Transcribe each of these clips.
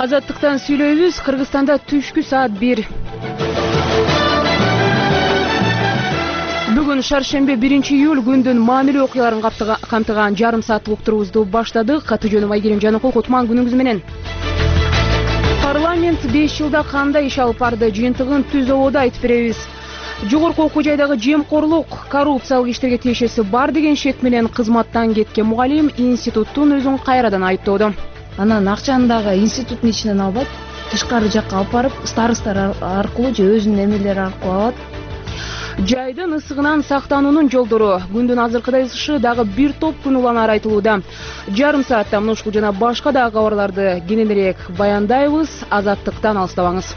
Азаттыктан сүйлөйбүз. Кыргызстанда түшкү саат 1. Бүгүн шаршембе 1-июль күндүн маанилүү окуяларын камтыган жарым сааттык уктуруубузду баштадык. Каты жөнүм Айгерим Жаныкул. Кутман күнүңүз менен. Парламент 5 жылда кандай иш алып барды? Жыйынтыгын түз ободо айтып беребиз. Жогорку окуу жайдагы жемкорлук, коррупциялык иштерге тиешеси бар деген шек менен кызматтан кеткен мугалим институттун өзүн кайрадан айыптоодо. Анан акчаны дагы институттун ичинен албайт, тышкары жакка алып барып, старостар аркылуу же өзүнүн эмелери аркылуу алат. Жайдын ысыгынан сактануунун жолдору. Күндүн азыркыдай ысышы дагы бир топ күн уланары айтылууда. Жарым саатта мына ушул жана башка дагы кабарларды кененирээк баяндайбыз. Азаттыктан алыстабаңыз.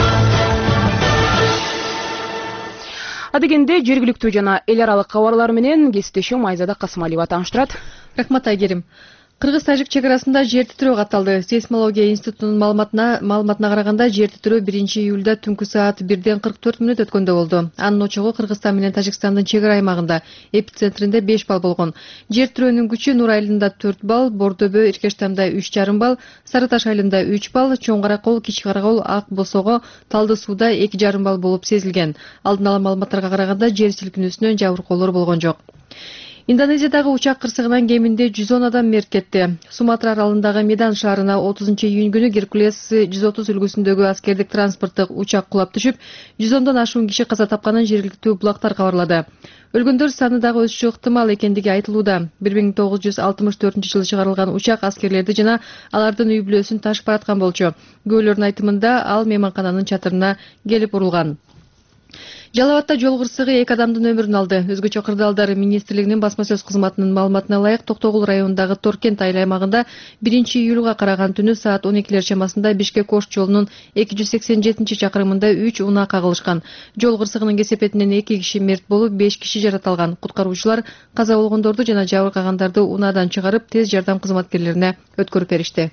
Адегенде жергиликтүү жана эл аралык кабарлар менен кесиптешим Айзада Касымалиева тааныштырат. Рахмат Айгерим. Кыргыз-тажик чек арасында жер титирөө катталды. Сейсмология институтунун маалыматына караганда жер титирөө 1-июлда түнкү саат 1:44 өткөндө болду. Анын очогу Кыргызстан менен Тажикстандын чек ара аймагында, эпицентринде 5 балл болгон. Жер титирөөнүн күчү Нур айылында 4 балл, Бордобө, Иркештамда 3,5 балл, Сары Таш айылында 3 балл, Чоң Каракол, Кичи Каракол, Ак Босого, Талды сууда 2,5 балл болуп сезилген. Алдын ала маалыматтарга караганда жер силкинүүсүнөн жабыркоолор болгон жок. Индонезиядагы учак кырсыгынан кеминде 110 адам мерт кетти. Суматра аралындагы Медан шаарына 30-июнь күнү Геркулес 130 үлгүсүндөгү аскердик транспорттук учак кулап түшүп, 110дон ашуун киши каза тапканын жергиликтүү булактар кабарлады. Өлгөндөр саны дагы өсүшү ыктымал экендиги айтылууда. 1964-жылы чыгарылган учак аскерлерди жана алардын үй бүлөсүн ташып бараткан болчу. Күбөлөрдүн айтымында ал мейманкананын чатырына келип урулган. Жалал Абадта жол кырсыгы 2 адамдын өмүрүн алды. Өзгөчө кырдаалдар министрлигинин басма сөз кызматынын маалыматына ылайык Токтогул районундагы Торкент айыл аймагында 1-июлга караган түнү саат 12 чамасында Бишкек-Ош жолунун 287-чакырымында 3 унаа кагылышкан. Жол кырсыгынын кесепетинен 2 киши мерт болуп, 5 киши жараталган. Куткаруучулар каза болгондорду жана жабыркагандарды унаадан чыгарып, тез жардам кызматкерлерине өткөрүп беришти.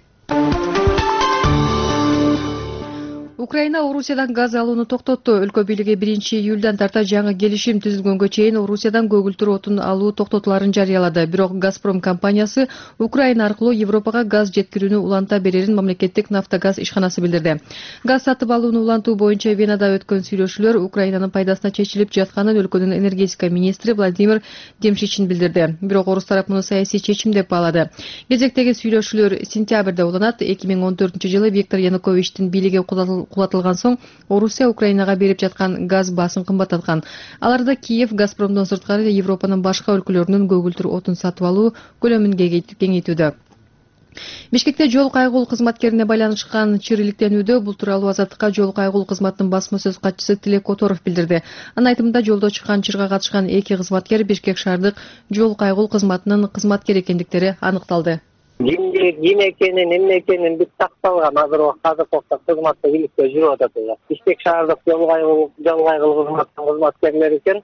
Украина Орусиядан газ алууну токтотту. Өлкө бийлиги 1-июлдан тарта жаңы келишим түзүлгөнгө чейин Орусиядан көгүлтүр отун алуу токтотуларын жарыялады. Бирок Газпром компаниясы Украина аркылуу Европага газ жеткирүүнү уланта берерин мамлекеттик Нафтогаз ишканасы билдирди. Газ сатып алууну улантуу боюнча Венада өткөн сүйлөшүүлөр Украинанын пайдасына чечилип жатканын өлкөнүн энергетика министри Владимир Демшичин билдирди. Бирок орус тарап муну саясий чечим деп баалады. Кезектеги сүйлөшүүлөр сентябрда уланат. 2014-жылы Виктор Януковичтин бийлиги кулатылган соң Орусия Украинага берип жаткан газ баасын кымбаттаткан. Аларда Киев Газпромдон сырткары Европанын башка өлкөлөрүнүн көгүлтүр отун сатып алуу көлөмүн кеңейтүүдө. Бишкекте жол кайгыл кызматкерине байланышкан чириликтенүүдө бул тууралуу Азаттыкка жол кайгыл кызматынын басма сөз катчысы Тилек Которов билдирди. Анын айтымында жолдо чыккан чырга катышкан 2 кызматкер Бишкек шаардык жол кайгыл кызматынын кызматкери экендиктери аныкталды. Ким экенин, эмне экенин бүт такталган. Азыркы убакта кызматта бийликте жүрүп атат. Бишкек шаардык жол кайгыл кызматынын кызматкерлери экен.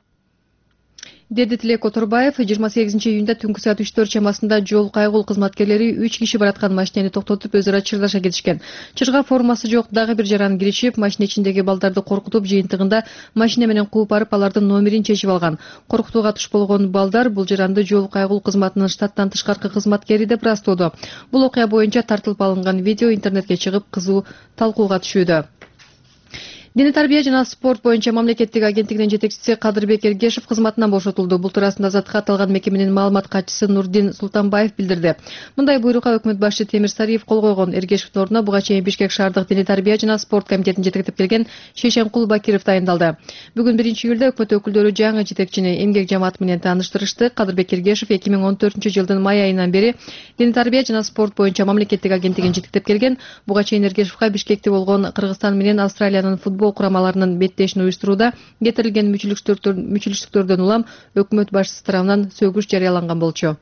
Деди Тилек Которбаев 28-июнда түнкү саат 3:04 чамасында жол кайгыл кызматкерлери 3 киши бараткан машинени токтотуп өзара чырдаша кетишкен. Чырга формасы жок дагы бир жаран киришип, машина ичиндеги балдарды коркутуп, жыйынтыгында машина менен кууп барып, алардын номерин чечип алган. Коркутууга туш болгон балдар бул жаранды жол кайгыл кызматынын штаттан тышкаркы кызматкери деп ырастоодо. Бул окуя боюнча тартылып алынган видео интернетке чыгып, кызуу талкууга түшүүдө. Дене тарбия жана спорт боюнча мамлекеттик агенттигинин жетекчиси Кадырбек Эргешев кызматынан бошотулду. Бул туурасында Азаттыкка аталган мекеменин маалымат катчысы Нурдин Султанбаев билдирди. Мындай буйрукка өкмөт башчы Темир Сариев кол койгон. Эргешевдин ордуна буга чейин Бишкек шаардык дене тарбия жана спорт комитетин жетектеп келген Шешенкул Бакиров дайындалды. Бүгүн 1-июлда өкмөт өкүлдөрү жаңы жетекчини эмгек жамааты менен тааныштырышты. Кадырбек Эргешев 2014-жылдын май айынан бери дене тарбия жана спорт боюнча мамлекеттик агенттигин жетектеп келген. Буга чейин Эргешевге Бишкекте болгон Кыргызстан менен Австралиянын футбол курамаларынын беттешин уюштурууда кетирилген мүчүлүштүктөрдөн улам өкмөт башчысы тарабынан сөгүш жарыяланган болчу.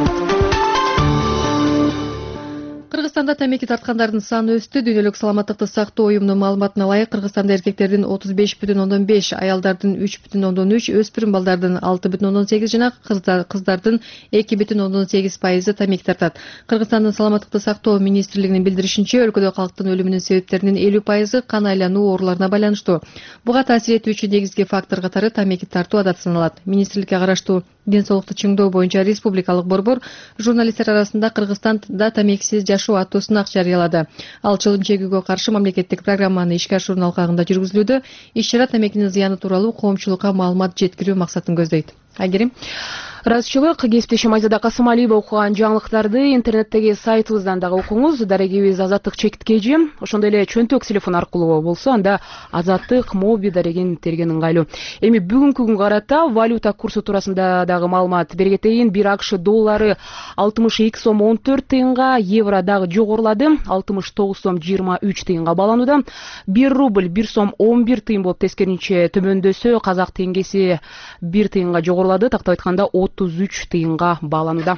Кыргызстанда темеки тарткандардын саны өстү. Дүйнөлүк саламаттыкты сактоо уюмунун маалыматына ылайык, Кыргызстанда эркектердин 35,5, аялдардын 3,3, өспүрүм балдардын 6,8 жана кыздардын 2,8% темеки тартат. Кыргызстандын саламаттыкты сактоо министрлигинин билдиришинче, өлкөдө калктын өлүмүнүн себептеринин 50% кан айлануу ооруларына байланыштуу. Буга таасир этүүчү негизги фактор катары темеки тартуу адат саналат. Министрликке караштуу ден соолукту чыңдоо боюнча республикалык борбор журналисттер арасында Кыргызстанда тамекисиз жашоо аттуу сынак жарыялады. Ал чылым чегүүгө каршы мамлекеттик программаны ишке ашыруунун алкагында жүргүзүлүүдө. Иш-чара тамекинин зыяны тууралуу коомчулукка маалымат жеткирүү максатын көздөйт. Айгерим. Ыраазычылык, кесиптешим Айзада Касымалиева окуган жаңылыктарды интернеттеги сайтыбыздан дагы окуңуз. Дарегибиз Азаттык Чекиткежи. Ошондой эле чөнтөк телефон аркылуу болсо, анда Азаттык Моби дарегин терген ыңгайлуу. Эми бүгүнкү күнгө карата валюта курсу туурасында дагы маалымат бере кетейин. 1 АКШ доллары 62 сом 14 тыйынга, евро дагы жогорулады, 69 сом 23 тыйынга бааланууда. 1 рубль 1 сом 11 тыйын болуп тескеринче төмөндөсө, казак теңгеси 1 тыйынга жогорулады, тактап айтканда 33 тыйынга бааланууда.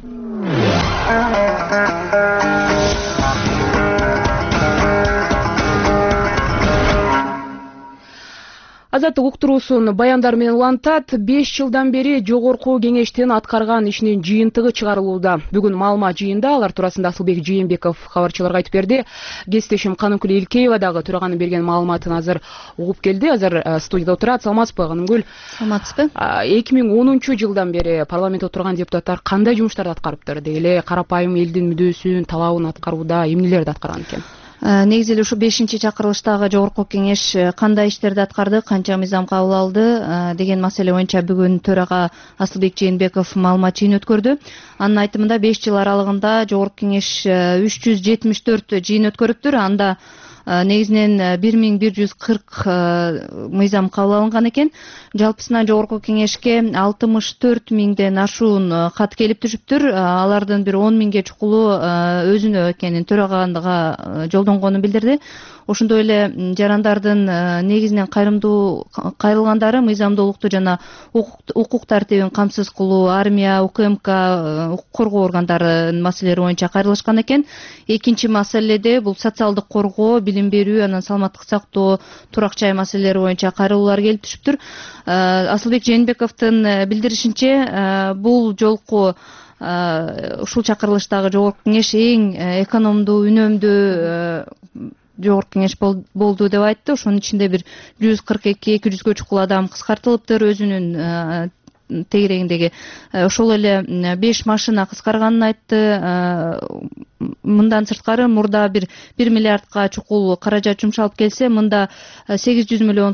Азаттык уктуруусун баяндар менен улантат. 5 жылдан бери жогорку кеңештин аткарган ишинин жыйынтыгы чыгарылууда. Бүгүн маалымат жыйында алар туурасында Асылбек Жээнбеков кабарчыларга айтып берди. Кесиптешим Канымкүл Илкеева дагы төраганын берген маалыматын азыр угуп келди. Азыр студияда отурат. Саламатсызбы, Канымкүл? Саламатсызбы. 2010 жылдан бери парламентте отурган депутаттар кандай жумуштарды аткарыптыр? Деги эле карапайым элдин мүдөөсүн, талабын аткарууда эмнелерди аткарган экен? Негизи эле ушу 5-чакырылыштагы жогорку кеңеш кандай иштерди аткарды, канча мыйзам кабыл алды деген маселе боюнча бүгүн төрага Асылбек Жээнбеков маалымат жыйын өткөрдү. Анын айтымында 5 жыл аралыгында жогорку кеңеш 374 жыйын өткөрүптүр. Анда негизинен 1140 мыйзам кабыл алынган экен. Жалпысынан жогорку кеңешке 64 миңден ашуун кат келип түшүптүр. Алардын бир 10 миңге чукулу өзүнө экенин төрагандыга жолдонгонун билдирди. Ошондой эле жарандардын негизинен кайрылгандары мыйзамдуулукту жана укук тартибин камсыз кылуу, армия, УКМК, укук коргоо органдарынын маселелери боюнча кайрылышкан экен. Экинчи маселеде бул социалдык коргоо, билим берүү, анан саламаттык сактоо, турак жай маселелери боюнча кайрылуулар келип түшүптүр. Асылбек Жээнбековдун билдиришинче, бул жолку ушул чакырылыштагы жогорку кеңеш эң экономдуу, үнөмдүү жогорку кеңеш болду деп айтты. Ошонун ичинде бир 142-200гө чукул адам кыскартылыптыр өзүнүн тегерегиндеги. Ошол эле 5 машина кыскарганын айтты. Мындан сырткары мурда 1 миллиардка чукул каражат жумшалып келсе, мында 800 миллион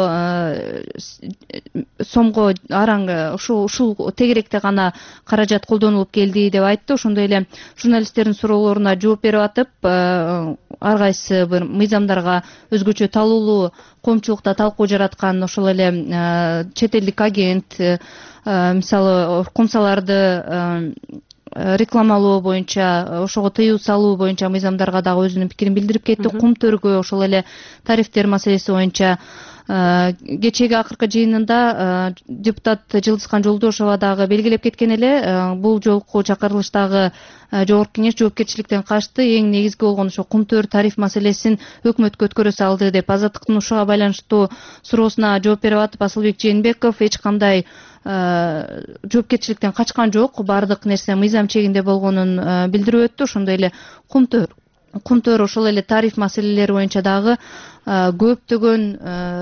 сомго араң ушул тегеректе гана каражат колдонулуп келди деп айтты. Ошондой эле журналисттердин суроолоруна жооп берип атып, ар кайсы бир мыйзамдарга өзгөчө талуулуу коомчулукта талкуу жараткан ошол эле чет элдик агент, мисалы комсаларды рекламалоо боюнча, ошого тыюу салуу боюнча мыйзамдарга дагы өзүнүн пикирин билдирип кетти. Кум төргө, ошол эле тарифтер маселеси боюнча кечеги акыркы жыйынында депутат Жылдызхан Жолдошова дагы белгилеп кеткен эле, бул жолку чакырылыштагы жогорку кеңеш жоопкерчиликтен качты. Эң негизги болгон ошо кумтөр тариф маселесин өкмөткө өткөрө салды деп Азаттыктын ушуга байланыштуу суроосуна жооп берип атып, Асылбек Жээнбеков эч кандай жоопкерчиликтен качкан жок, баардык нерсе мыйзам чегинде болгонун билдирип өттү. Ошондой эле кумтөр ошол эле тариф маселелери боюнча дагы көптөгөн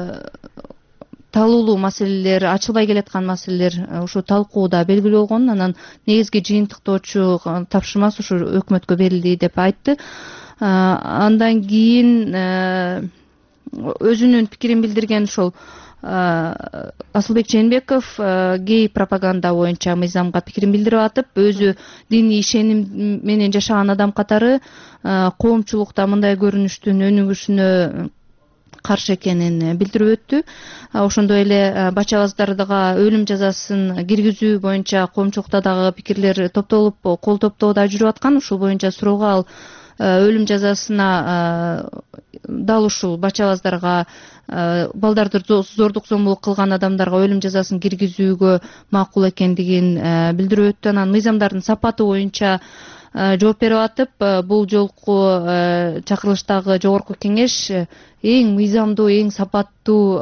талуулуу маселелер, ачылбай келаткан маселелер ушу талкууда белгилүү болгон. Анан негизги жыйынтыктоочу тапшырмасы ушу өкмөткө берилди деп айтты. Андан кийин өзүнүн пикирин билдирген ошол Асылбек Жээнбеков гей пропаганда боюнча мыйзамга пикирин билдирип атып, өзү диний ишеним менен жашаган адам катары коомчулукта мындай көрүнүштүн өнүгүшүнө каршы экенин билдирип өттү. Ошондой эле бачабаздардыга өлүм жазасын киргизүү боюнча коомчулукта дагы пикирлер топтолуп, кол топтоодо жүрүп аткан. Ушул боюнча суроого ал өлүм жазасына дал ушул бачабаздарга, балдарды зордук зомбулук кылган адамдарга өлүм жазасын киргизүүгө макул экендигин билдирип өттү. Анан мыйзамдардын сапаты боюнча жооп берип атып, бул жолку чакырылыштагы жогорку кеңеш эң мыйзамдуу, эң сапаттуу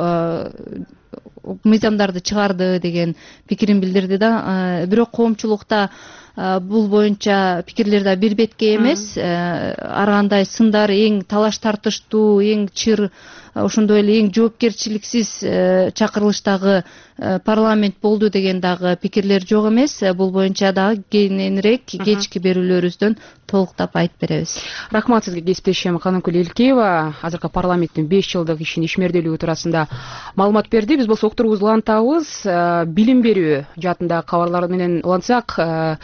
мыйзамдарды чыгарды деген пикирин билдирди да. Бирок коомчулукта бул боюнча пикирлер да бир бетке эмес. Ар кандай сындар, эң талаш тартыштуу, эң чыр ошондой эле эң жоопкерчиликсиз чакырылыштагы парламент болду деген дагы пикирлер жок эмес. Бул боюнча дагы кененирээк кечки берүүлөрүбүздөн толуктап айтып беребиз. Рахмат сизге, кесиптешим Канымкүл Элкеева азыркы парламенттин 5 жылдык ишин ишмердүүлүгү туурасында маалымат берди. Биз болсо уктуруубузду улантабыз. Билим берүү жаатындагы кабарлар менен улантсак,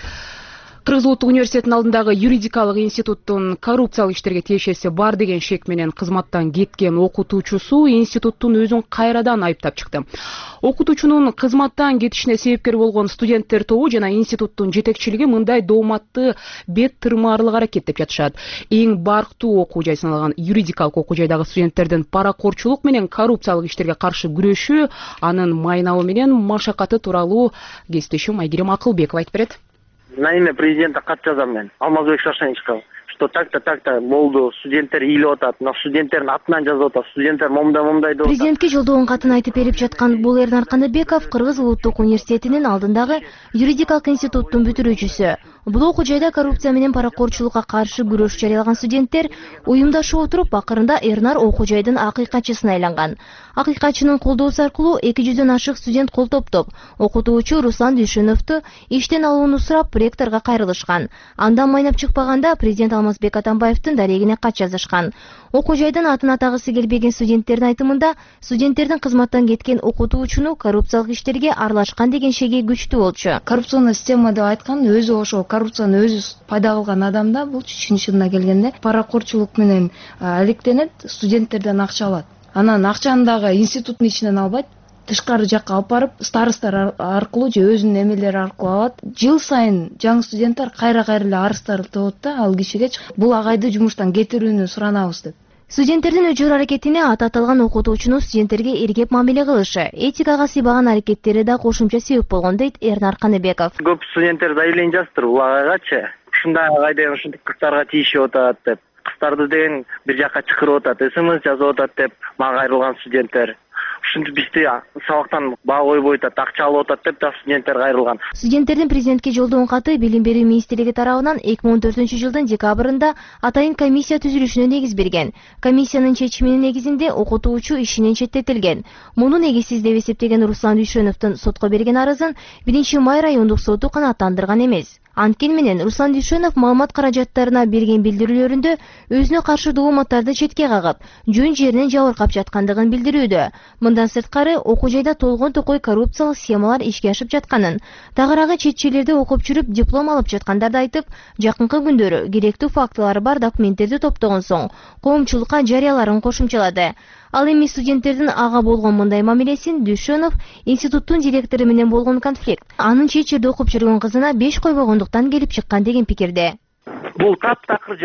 Кыргыз Улуттук университетинин алдындагы юридикалык институттун коррупциялык иштерге тиешеси бар деген шек менен кызматтан кеткен окутуучусу институттун өзүн кайрадан айыптап чыкты. Окутуучунун кызматтан кетишине себепкер болгон студенттер тобу жана институттун жетекчилиги мындай дооматты бет тырмаарлык аракет деп жатышат. Эң барктуу окуу жай саналган юридикалык окуу жайдагы студенттердин паракорчулук менен коррупциялык иштерге каршы күрөшүү, анын майнабы менен машакаты тууралуу кесиптешим Айгерим Акылбекова айтып берет. На имя президента кат жазам мен, Алмазбек Шаршеничке, что так-то болду, студенттер ыйлап атат, мына студенттердин атынан жазып атат, студенттер момдай деп атат. Президентке жолдоон катын айтып берип жаткан бул Эрнар Каныбеков Кыргыз Улуттук университетинин алдындагы юридикалык институттун бүтүрүүчүсү. Бул окуу жайда коррупция менен паракорчулукка каршы күрөш жарыялаган студенттер уюмдашып отуруп, акырында Эрнар окуу жайдын акыйкатчысына айланган. Акыйкатчынын колдоосу аркылуу 200дөн ашык студент кол топтоп, окутуучу Руслан Дүйшөновду иштен алууну сурап ректорго кайрылышкан. Андан майнап чыкпаганда президент Алмазбек Атамбаевдин дарегине кат жазышкан. Окуу жайдын атын атагысы келбеген студенттердин айтымында, студенттердин кызматтан кеткен окутуучуну коррупциялык иштерге аралашкан деген шеги күчтүү болчу. Коррупционный система деп айткан өзү ошо коррупцияны өзү пайда кылган адамда бул чынына келгенде паракорчулук менен алектенет, студенттерден акча алат. Анан акчаны дагы институттун ичинен албайт, тышкары жакка алып барып, старостор аркылуу же өзүнүн эмелери аркылуу алат. Жыл сайын жаңы студенттер кайра эле арыздартып да, ал кишиге бул агайды жумуштан кетирүүнү суранабыз деп. Студенттердин өжөр аракетине аталган окутуучунун студенттерге эргеп мамиле кылышы, этикага сыйбаган аракеттери да кошумча себеп болгон дейт Эрнар Каныбеков. Көп студенттер заявление жазыптыр, бул агайгачы ушундай агай деген ушинтип кыздарга тийишип атат деп, кыздарды деген бир жакка чакырып атат, СМС жазып атат деп мага кайрылган студенттер. Ушинтип бизди сабактан баа койбой атат, акча алып атат деп да студенттер кайрылган. Студенттердин президентке жолдогон каты Билим берүү министрлиги тарабынан 2014-жылдын декабрында атайын комиссия түзүлүшүнө негиз берген. Комиссиянын чечиминин негизинде окутуучу ишинен четтетилген. Муну негизсиз деп эсептеген Руслан Дүйшөновдун сотко берген арызын 1-май райондук соту канааттандырган эмес. Анткени менен Руслан Дүйшөнов маалымат каражаттарына берген билдирүүлөрүндө өзүнө каршы дооматтарды четке кагып, жөн жеринен жабыркап жаткандыгын билдирүүдө. Мындан сырткары окуу жайда толгон токой коррупциялык схемалар ишке ашып жатканын, тагыраагы четчелерде окуп жүрүп диплом алып жаткандарды айтып, жакынкы күндөрү керектүү фактылары бар документтерди топтогон соң коомчулукка жарыяларын кошумчалады. Ал эми студенттердин ага болгон мындай мамилесин Дүйшөнов институттун директору менен болгон конфликт, анын чет жерде окуп жүргөн кызына беш койбогондуктан келип чыккан деген пикирде. Бул таптакыр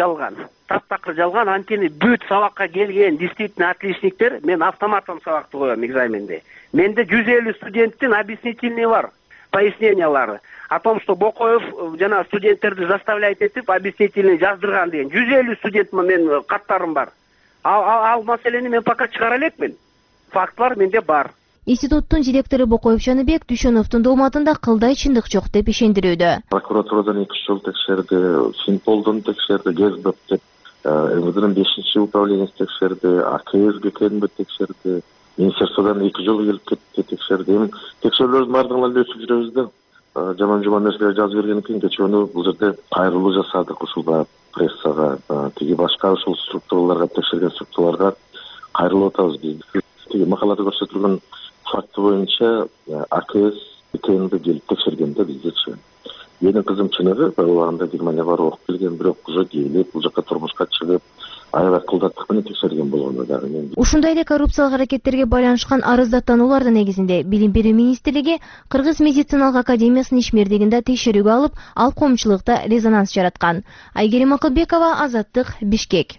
жалган, анткени бүт сабакка келген действительно отличниктер, мен автоматтан сабакты коем экзаменде. Менде 150 студенттин объяснительный бар, пояснениялары о том, что Бокоев жана студенттерди заставляет этип объяснительный жаздырган деген 150 студент мен каттарым бар. Ал маселени мен пока чыгара элекмин. Фактылар менде бар. Институттун директору Бокоев Жаныбек Дүйшөновдун дооматында кылдай чындык жок деп ишендирүүдө. Прокуратурадан 2 жыл текшерди, Синполдун текшерди, ГЭСБ деп, МВДнын 5-управлениясы текшерди, АКС ГКНБ текшерди, Министерстводон 2 жыл келип кетти текшерди. Текшерүүлөрдүн бардыгын эле өтүп жүрөбүз да. Жаман нерселер жазып бергенден кийин кечөөнү бул жерде кайрылуу жасадык ушул прессага, тиги башка ушул структураларга, текшерген структураларга кайрылып атабыз биз. Тиги макалада көрсөтүлгөн факты боюнча АКС КНБ келип текшергенде биздечи. Менин кызым чыныгы убагында Германия барып окуп келген, бирок уже келип, бул жака турмушка чыгып, аябай кылдаттык менен текшерген болгону дагы мен. Ушундай эле коррупциялык аракеттерге байланышкан арыздаттануулардын негизинде Билим берүү министрлиги Кыргыз медициналык академиясынын ишмердигинде текшерүүгө алып, ал коомчулукта резонанс жараткан. Айгерим Акылбекова, Азаттык, Бишкек.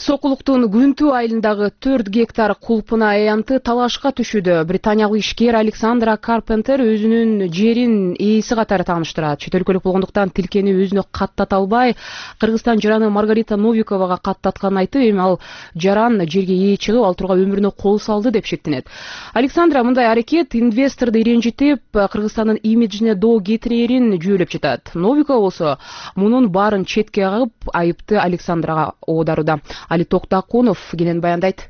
Сокулуктун Күнтүү айылындагы 4 гектар кулпуна аянты талашка түшүүдө. Британиялык ишкер Александра Карпентер өзүнүн жерин ээси катары тааныштырат. Чет өлкөлүк болгондуктан тилкени өзүнө каттата албай, Кыргызстан жараны Маргарита Новиковага каттатканын айтып, эми ал жаран жерге ээ чыгып, ал турга өмүрүнө кол салды деп шектенет. Александра мындай аракет инвесторду ренжитип, Кыргызстандын имиджине доо кетирээрин жүйөлөп жатат. Новикова болсо мунун баарын четке кагып, айыпты Александрага оодарууда. Ali Токтакунов кенен баяндайт.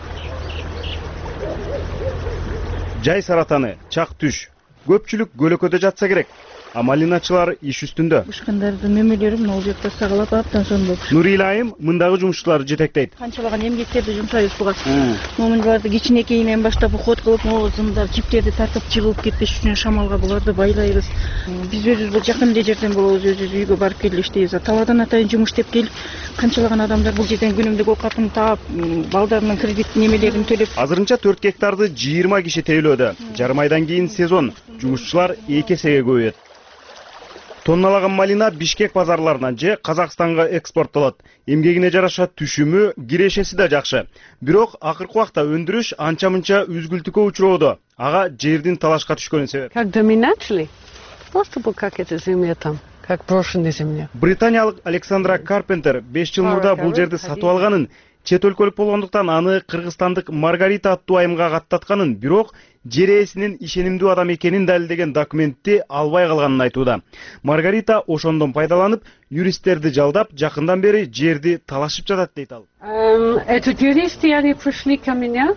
Жай саратаны, чак түш. Көпчүлүк көлөкөдө жатса керек. А малиначылар иш үстүндө. Ушкандардын мемелери могул жакта сагалап аптан соң болуп. Нурила айым мындагы жумушчуларды жетектейт. Канчалаган эмгектерди жумшайбыз буга. Момун барды кичинекейинен баштап уход кылып, могул зымдар жиптерди тартып жыгылып кетпеш үчүн шамалга буларды байлайбыз. Биз өзүбүз бул жакын эле жерден болобуз, өзүбүз үйгө барып келип иштейбиз. Талаадан атайын жумуш иштеп келип, канчалаган адамдар бул жерден күнүмдүк оокатын таап, балдарынын кредит немелерин төлөп. Азырынча 4 гектарды 20 киши тейлөөдө. Жарым айдан кийин сезон. Жумушчулар 2 эсеге көбөйөт. Тонналаган малина Бишкек базарларынан же Казакстанга экспорттолот. Эмгегине жараша түшүмү, кирешеси да жакшы. Бирок акыркы убакта өндүрүш анча-мынча үзгүлтүккө учуроодо. Ага жердин талашка түшкөнүн себеби. Как доминатли? Просто был как эта земля там, как брошенная земля. Британиялык Александра Карпентер 5 жыл мурда бул жерди сатып алганын, чет өлкөлүк болгондуктан аны кыргызстандык Маргарита аттуу айымга каттатканын, бирок жер ээсинин ишенимдүү адам экенин далилдеген документти албай калганын айтууда. Маргарита ошондон пайдаланып, юристтерди жалдап, жакындан бери жерди талашып жатат дейт ал. Этот юристы они пришли ко меня.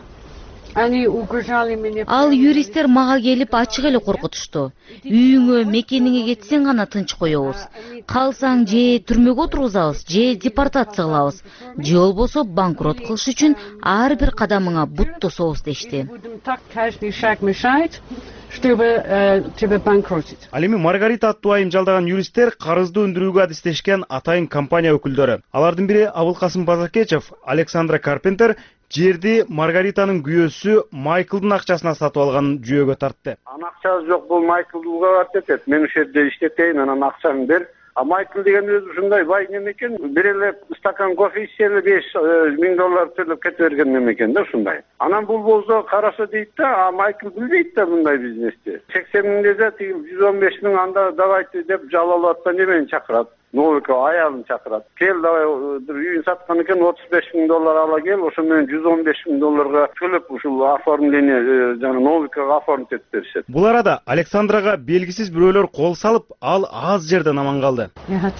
Ал юристтер мага келип ачык эле коркутушту. Үйүңө, мекениңе кетсең гана тынч коебуз. Калсаң же түрмөгө отургузабыз, же депортация кылабыз, же болбосо банкрот кылыш үчүн ар бир кадамыңа бут тособуз дешти. Ал эми Маргарита аттуу айым жалдаган юристтер карызды өндүрүүгө адистешкен атайын компания өкүлдөрү. Алардын бири Абылкасым Базакечев, Александра Карпентер жерди Маргаританын күйөөсү Майклдын акчасына сатып алганын жүйөгө тартты. Акчасы жок, бул Майклдуга барып кетет. Мен ошол жерде иштетейин, анан акчаны бер. А Майкл деген өзү ушундай бай неме бир эле стакан кофе ичсе эле $5,000 төлөп кете берген неме экен да ушундай. Анан бул болсо караса дейт да, а Майкл билбейт да мындай бизнести. 80 000 дезе, 115 000 анда давайте деп жалалып атса немени чакырат. Новикова аялын чакырат. Кел давай үйүн саткан экен, $35,000 ала кел, ошо менен $115,000 төлөп ушул оформление жана Новиковага оформить этип беришет. Бул арада Александрага белгисиз бирөөлөр кол салып, ал аз жерден аман калды.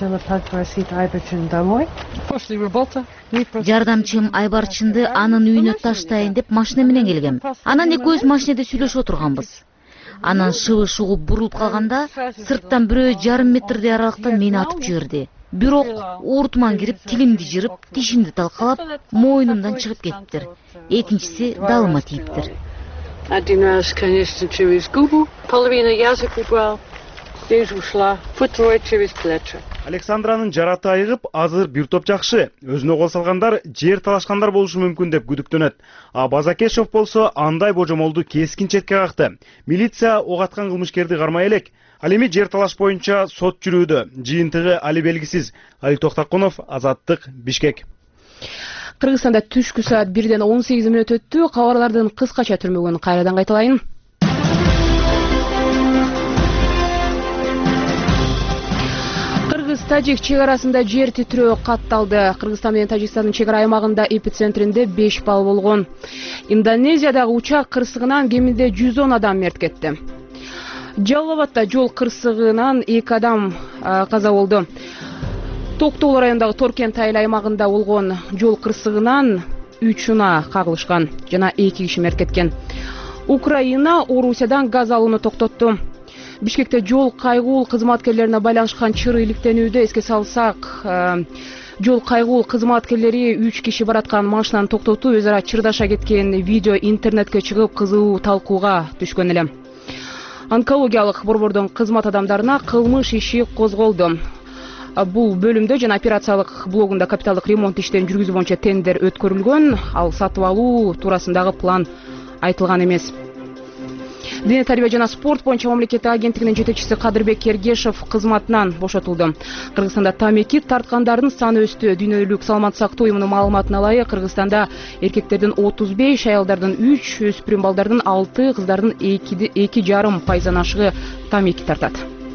Жардамчым Айбарчынды анын үйүнө таштайын деп машина менен келгем. Анан экөөбүз машинеде сүйлөшүп отурганбыз. Анан шыбы шугуп бурулуп калганда, сырттан бирөө жарым метрдей аралыктан мени атып жиберди. Бирок ууртуман кирип, тилимди жырып, тишимди талкалап, мойнумдан чыгып кетиптир. Экинчиси далыма тийиптир. Один раз, конечно, через губу, половина язык убрал, здесь ушла, второй через плечи. Александранын жараты айыгып, азыр бир топ жакшы. Өзүнө кол салгандар жер талашкандар болушу мүмкүн деп күдүктөнөт. А Базакешов болсо андай божомолду кескин четке какты. Милиция ок аткан кылмышкерди кармай элек. Ал эми жер талаш боюнча сот жүрүүдө. Жыйынтыгы али белгисиз. Ali Токтакунов, Азаттык, Бишкек. Кыргызстанда түшкү саат 1-ден 18 мүнөт өттү. Кабарлардын кыскача түрмөгүн кайрадан кайталайын. Тажик чегарасында жер титирөө катталды. Кыргызстан менен Тажикстандын чегара аймагында эпицентринде 5 балл болгон. Индонезиядагы учак кырсыгынан кеминде 110 адам мерт кетти. Жалал-Абадда жол кырсыгынан 2 адам каза болду. Токтоол районундагы Торкент айыл аймагында болгон жол кырсыгынан 3 унаа кагылышкан жана 2 киши мерт кеткен. Украина Орусиядан газ алууну токтотту. Бишкекте жол кайгуул кызматкерлерине байланышкан чыр иликтенүүдө, эске салсак, жол кайгуул кызматкерлери 3 киши бараткан машинаны токтотуп, өз ара чырдаша кеткен видео интернетке чыгып, кызуу талкууга түшкөн эле. Онкологиялык борбордун кызмат адамдарына кылмыш иши козголду. Бул бөлүмдө жана операциялык блогунда капиталдык ремонт иштерин жүргүзүү боюнча тендер өткөрүлгөн, ал сатып алуу туурасындагы план айтылган эмес. Дене тарбия жана спорт боюнча мамлекеттик агенттигинин жетекчиси Кадырбек Кергешев кызматынан бошотулду. Кыргызстанда тамеки тарткандардын саны өстү. Дүйнөлүк саламаттык сактоо уюмунун маалыматына ылайык, Кыргызстанда эркектердин 35, аялдардын 3, өспүрүм балдардын 6, кыздардын 2,5% ашыгы тамеки тартат.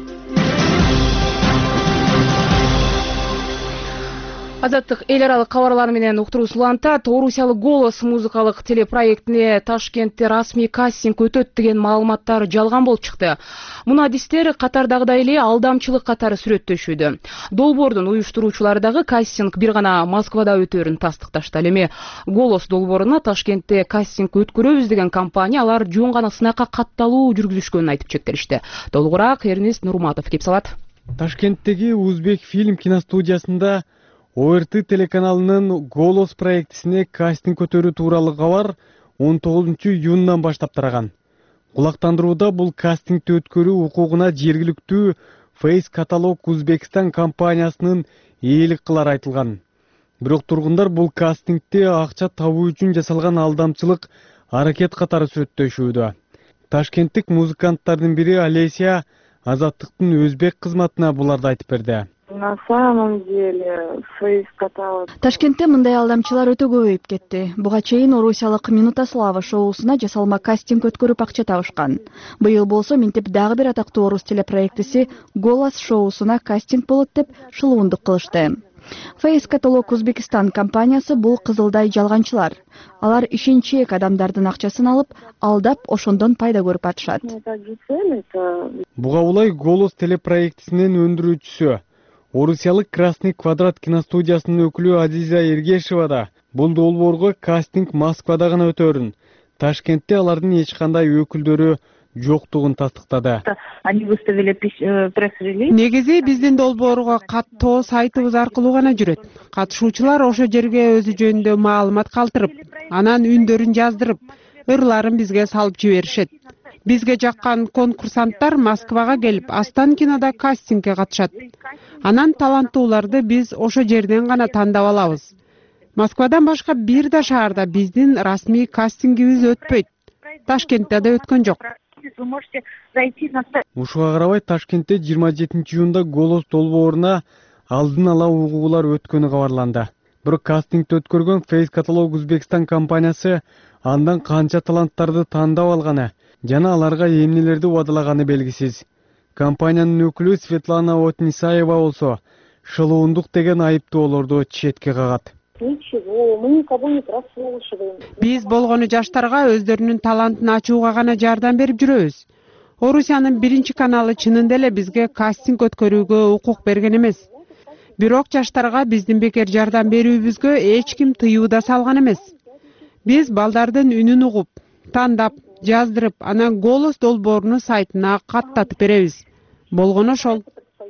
Азаттык эл аралык кабарлар менен уктуруусун улантат. Орусиялык «Голос» музыкалык телепроектине Ташкентте расмий кастинг өтөт деген маалыматтар жалган болуп чыкты. Муну адистер катардагыдай эле алдамчылык катары сүрөттөшүүдө. Долбоордун уюштуруучулары дагы кастинг бир гана Москвада өтөөрүн тастыкташты. Ал эми «Голос» долбооруна Ташкентте кастинг өткөрөбүз деген компания алар жөн гана сынакка катталуу жүргүзүшкөнүн айтып чектелишти. Толугураак Эрнест Нурматов кеп салат. Ташкенттеги Узбек фильм киностудиясында ОРТ телеканалынын «Голос» проектисине кастинг өтөрүү тууралуу кабар 19 июндан баштап тараган. Кулактандырууда бул кастингди өткөрүү укугуна жергиликтүү Face Catalog Узбекистан компаниясынын ээлик кылары айтылган. Бирок тургундар бул кастингди акча табуу үчүн жасалган алдамчылык аракет катары сүрөттөшүүдө. Ташкенттик музыканттардын бири Олеся Азаттыктын өзбек кызматына буларды айтып берди. На самом деле, Face Catalog. Ташкентте мындай алдамчылар өтө көбөйүп кетти. Буга чейин орусиялык «Минута славы» шоусуна жасалма кастинг өткөрүп акча табышкан. Быйыл болсо минтип дагы бир атактуу орус телепроектиси «Голос» шоусуна кастинг болот деп шылуундук кылышты. Face Catalog Узбекистан компаниясы бул кызылдай жалганчылар. Алар ишенчээк адамдардын акчасын алып, алдап, ошондон пайда көрүп атышат. Буга улай «Голос» телепроектисинин өндүрүүчүсү Орусиялык «Красный квадрат» киностудиясынын өкүлү Азиза Эргешева да бул долбоорго кастинг Москвада гана өтөөрүн, Ташкентте алардын эч кандай өкүлдөрү жоктугун тастыктады. Негизи биздин долбоорго каттоо сайтыбыз аркылуу гана жүрөт. Катышуучулар ошо жерге өзү жөнүндө маалымат калтырып, анан үндөрүн жаздырып, ырларын бизге салып жиберишет. Бизге жаккан конкурсанттар Москвага келип, Астан кинода кастингге катышат. Анан таланттууларды биз ошо жерден гана тандап алабыз. Москвадан башка бир да шаарда биздин расмий кастингибиз өтпөйт. Ташкентте да өткөн жок. Ушуга карабай Ташкентте 27 июнда «Голос» долбооруна алдын ала угуулар өткөнү кабарланды. Бирок кастингди өткөргөн Face Catalog Узбекистан компаниясы андан канча таланттарды тандап алганы жана аларга эмнелерди убадалаганы белгисиз. Компаниянын өкүлү Светлана Отнисаева болсо шылуундук деген айыптоолорду четке кагат. Биз болгону жаштарга өздөрүнүн талантын ачууга гана жардам берип жүрөбүз. Орусиянын биринчи каналы чынында эле бизге кастинг өткөрүүгө укук берген эмес. Бирок жаштарга биздин бекер жардам берүүбүзгө эч ким тыюу да салган эмес. Биз балдардын үнүн угуп, тандап, жаздырып, анан «Голос» долбоорунун сайтына каттатып беребиз. Болгону ошол.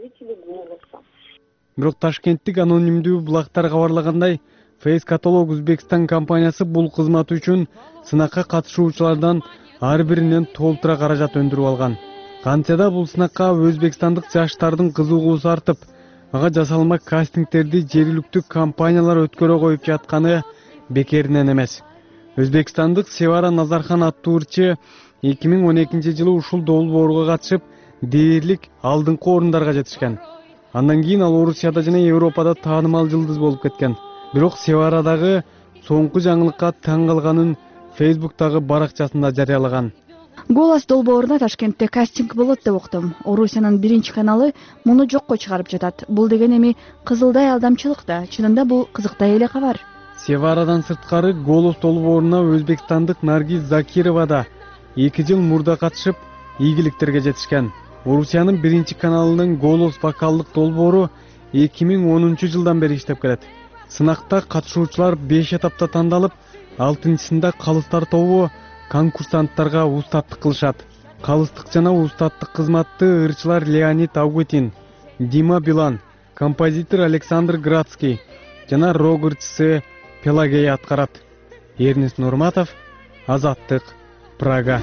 Бирок Ташкенттик анонимдүү булактар кабарлагандай, Face Catalog Узбекистан компаниясы бул кызмат үчүн сынакка катышуучулардан ар биринен толтура каражат өндүрүп алган. Кантсе да бул сынакка өзбекстандык жаштардын кызыгуусу артып, ага жасалма кастингтерди жергиликтүү компаниялар өткөрө коюп жатканы бекеринен эмес. Өзбекстандык Севара Назархан аттуу ырчы 2012 жылы ушул долбоорго катышып, дээрлик алдыңкы орундарга жетишкен. Андан кийин ал Орусияда жана Европада таанымал жылдыз болуп кеткен. Бирок Севарадагы соңку жаңылыкка таң калганын Facebook'тагы баракчасында жарыялаган. «Голос» долбооруна Ташкентте кастинг болот деп уктум. Орусиянын биринчи каналы муну жокко чыгарып жатат. Бул деген эми кызылдай алдамчылык да. Чынында бул кызыктай эле кабар. Севарадан сырткары «Голос» долбооруна өзбекстандык Наргиз Закирова да 2 жыл мурда катышып, ийгиликтерге жетишкен. Орусиянын биринчи каналынын «Голос» вокалдык долбоору 2010 жылдан бери иштеп келет. Сынакта катышуучулар 5 этапта тандалып, 6-сында калыстар тобу конкурсанттарга устаттык кылышат. Калыстык жана устаттык кызматты ырчылар Леонид Аугутин, Дима Билан, композитор Александр Градский жана рок ырчысы Пелагея аткарат. Эрнест Нурматов, Азаттык, Прага.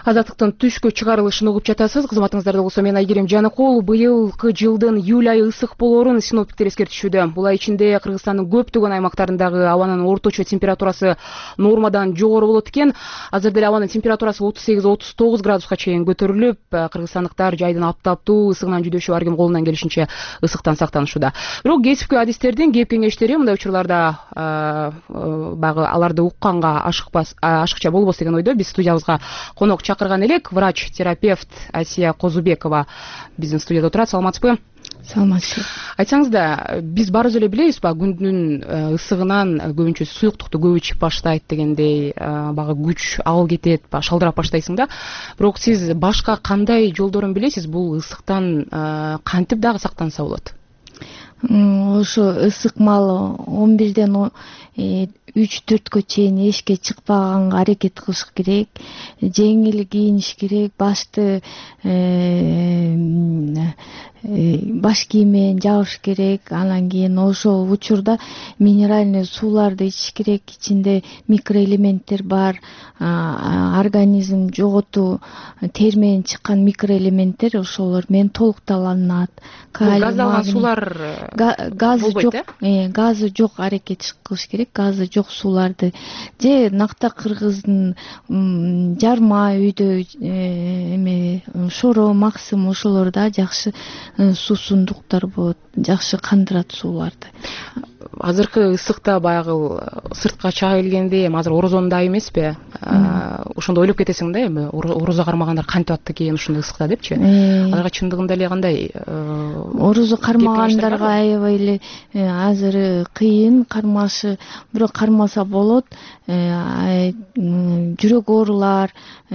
Азаттыктын түшкө чыгарылышын угуп жатасыз. Кызматыңыздарда болсо мен Айгерим Жаныкул. Быйылкы жылдын июль айы ысык болоорун синоптиктер эскертишүүдө. Бул ай ичинде Кыргызстандын көптөгөн аймактарындагы абанын орточо температурасы нормадан жогору болот экен. Азыр деле абанын температурасы 38-39 градуска чейин көтөрүлүп, кыргызстандыктар жайдын аптаптуу ысыгынан жүдөшүп, ар ким колунан келишинче ысыктан сактанышууда. Бирок кесипкөй адистердин кеп кеңештери мындай учурларда баягы аларды укканга ашыкча болбосо деген ойдо. Биз студиябызга конок чакырган элек. Врач-терапевт Асия Козубекова биздин студияда отурат. Саламатсызбы? Саламатсыз. Айтсаңыз да, биз баарыбыз эле билебизби, күндүн ысыгынан көбүнчө суюктукту көп ичип баштайт дегендей, баягы күч агыл кетет, шалдырап баштайсың да. Бирок сиз башка кандай жолдорун билесиз бул ысыктан кантип дагы сактанса болот? Ошо ысык маалы 11ден 3-4кө чейин эшикке чыкпаганга аракет кылыш керек, жеңил кийиниш керек, башты баш кийим менен жабыш керек. Анан кийин ошол учурда минеральный сууларды ичиш керек. Ичинде микроэлементтер бар, организм жоготуу тери менен чыккан микроэлементтер ошолор менен толукталанат. Газдалган суулар газы жок, газы жок аракет кылыш керек. Газы жок сууларды же накта кыргыздын жарма үйдө шоро, максым ошолорда жакшы суусундуктар болот, жакшы кандырат сууларды. Азыркы ысыкта баягы сыртка чыга келгенде, азыр орозондо ай эмеспи? Ошондо ойлоп кетесиң да, эми орозо кармагандар кантип атты экен ушундай ысыкта депчи. Аларга чындыгында эле кандай? Орозо кармагандарга аябай эле азыр кыйын кармашы, бирок кармаса болот. Жүрөк оорулар,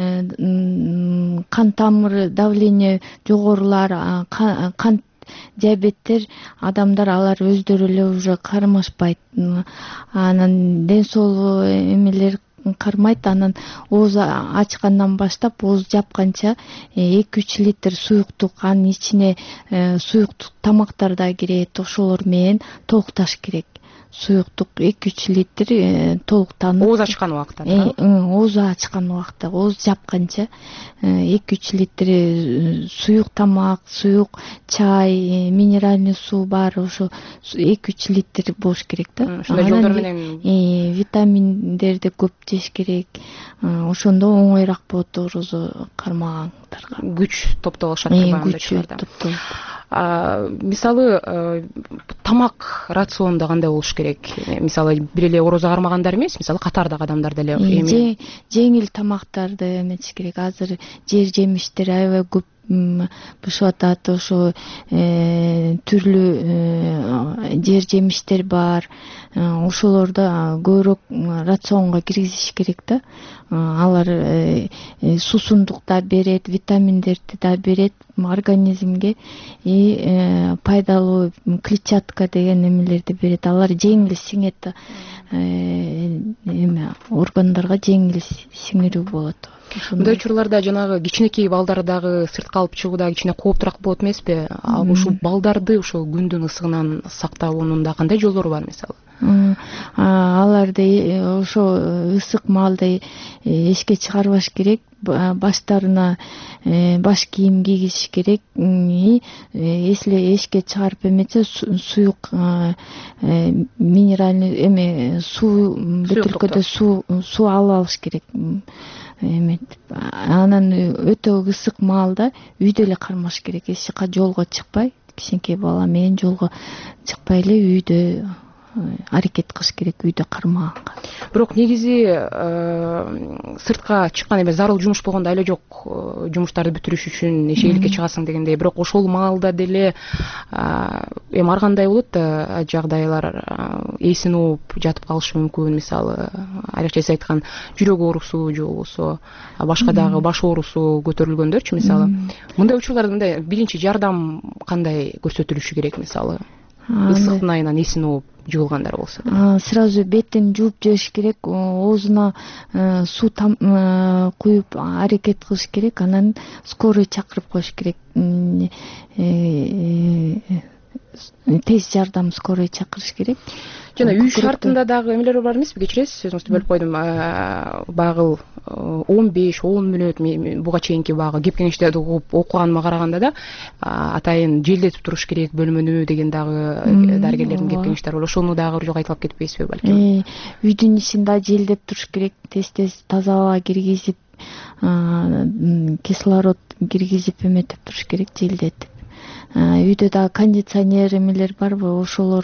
кан тамыры давление жогорулар, кант диабеттер адамдар алар өздөрү эле уже кармашпайт. Анан ден соолугу эмелер кармайт. Анан ооз ачкандан баштап ооз жапканча 2-3 литр суюктук, анын ичине суюктук тамактар да кирет, ошолор менен толукташ керек. Суюктук 2-3 литр толуктанып, ооз ачкан убакта, ооз ачкан убакта, ооз жапканча 2-3 литр суюк тамак, суюк чай, минеральный суу бар, ошо 2-3 литр болуш керек да. Ошондой жолдор менен витаминдерди көп жеш керек. Ошондо оңойраак болот орозо кармагандарга. Күч топтоп алышат турган. Мисалы тамак рационунда кандай болуш керек? Мисалы бир эле орозо кармагандар эмес, мисалы катардагы адамдар деле жеңил тамактарды эметиш керек. Азыр жер жемиштер аябай көп бышып атат. Ошо түрлүү жер жемиштер бар. Ошолорду көбүрөөк рационго киргизиш керек да. Алар суусундук да берет, витаминдерди да берет организмге, и пайдалуу клетчатка деген эмелерди берет. Алар жеңил сиңет да, органдарга жеңил сиңирүү болот. Мындай учурларда жанагы кичинекей балдар дагы сыртка алып чыгууда кичине кооптураак болот эмеспи? Ушул балдарды ошол күндүн ысыгынан сактоонун да кандай жолдору бар мисалы? Аларды ошо ысык маалда эшикке чыгарбаш керек. Баштарына баш кийим кийгизиш керек. Если эшикке чыгарып эметсе, суюк минеральный суу, бөтөлкөдө суу алып алыш керек. Анан өтө ысык маалда үйдө эле кармаш керек. Эшикке жолго чыкпай, кичинекей бала менен жолго чыкпай эле үйдө аракет кылыш керек, үйдө кармаганга. Бирок негизи сыртка чыккан эме зарыл жумуш болгондо эле жок, жумуштарды бүтүрүш үчүн эшикке чыгасың дегендей. Бирок ошол маалда деле эми ар кандай болот да жагдайлар, эсин ууп жатып калышы мүмкүн. Мисалы айрыкча айткан жүрөк оорусу же болбосо башка дагы баш оорусу көтөрүлгөндөрчү мисалы. Мындай учурларда мындай биринчи жардам кандай көрсөтүлүшү керек мисалы? Ысыктын айынан эсин ууп жуулгандар болсо сразу бетин жууп жибериш керек, оозуна суу куюп аракет кылыш керек. Анан скорый чакырып коюш керек. Тез жардам скорый чакырыш керек. Жана үй шартында дагы эмелер бар эмеспи? Кечиресиз, сөзүңүздү бөлүп койдум. Багыл 15-10 мүнөт буга чейинки баягы кеп кеңештерди угуп окуганыма караганда да атайын желдетип туруш керек бөлмөнү деген дагы дарыгерлердин кеп кеңештери бар. Ошону дагы бир жолу айтылып кетпейсизби балким? Үйдүн ичин да желдеп туруш керек, тез таза аба киргизип, кислород киргизип эметип туруш керек, желдетип. Үйдө да кондиционер эмелер барбы,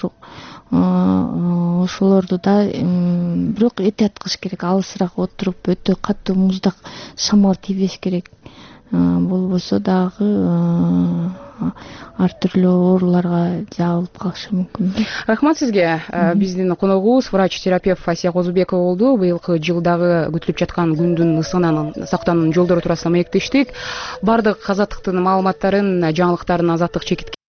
ошолорду да бирок этият кылыш керек, алысыраак отуруп, өтө катуу муздак шамал тийбеш керек. Болбосо дагы ар түрлүү ооруларга жабылып калышы мүмкүн. Рахмат сизге. Биздин коногубуз врач-терапевт Асия Козубекова болду. Быйылкы жылдагы күтүлүп жаткан күндүн ысыгынан сактануунун жолдору туурасында маектештик. Бардык азаттыктын маалыматтарын, жаңылыктарын азаттык чекитке